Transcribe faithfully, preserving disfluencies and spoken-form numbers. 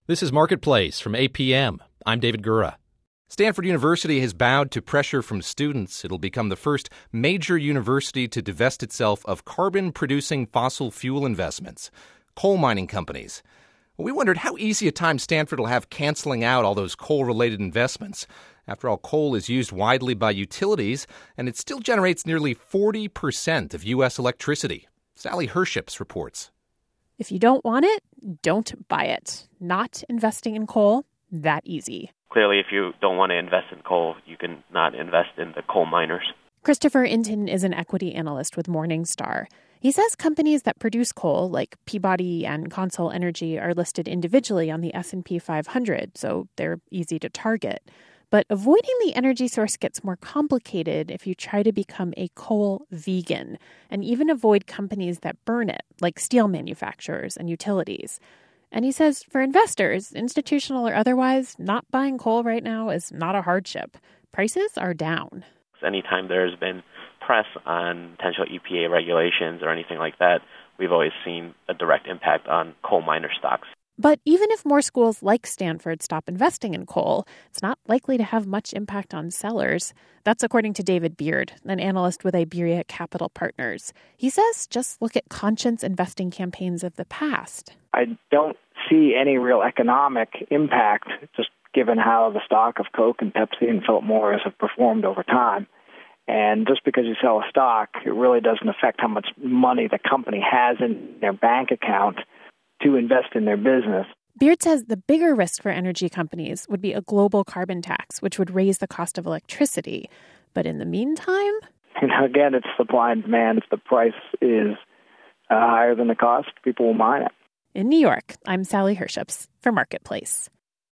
This is Marketplace from A P M. I'm David Gura. Stanford University has bowed to pressure from students. It'll become the first major university to divest itself of carbon-producing fossil fuel investments, coal mining companies. We wondered how easy a time Stanford will have canceling out all those coal-related investments. After all, coal is used widely by utilities, and it still generates nearly forty percent of U S electricity. Sally Herships reports. If you don't want it, don't buy it. Not investing in coal, that easy. Clearly, if you don't want to invest in coal, you can not invest in the coal miners. Christopher Inton is an equity analyst with Morningstar. He says companies that produce coal, like Peabody and Consol Energy, are listed individually on the S and P five hundred, so they're easy to target. But avoiding the energy source gets more complicated if you try to become a coal vegan and even avoid companies that burn it, like steel manufacturers and utilities. And he says for investors, institutional or otherwise, not buying coal right now is not a hardship. Prices are down. Anytime there's been press on potential E P A regulations or anything like that, we've always seen a direct impact on coal miner stocks. But even if more schools like Stanford stop investing in coal, it's not likely to have much impact on sellers. That's according to David Beard, an analyst with Iberia Capital Partners. He says just look at conscience investing campaigns of the past. I don't see any real economic impact, just given how the stock of Coke and Pepsi and Philip Morris have performed over time. And just because you sell a stock, it really doesn't affect how much money the company has in their bank account to invest in their business. Beard says the bigger risk for energy companies would be a global carbon tax, which would raise the cost of electricity. But in the meantime... And again, it's supply and demand. If the price is uh, higher than the cost, people will mine it. In New York, I'm Sally Herships for Marketplace.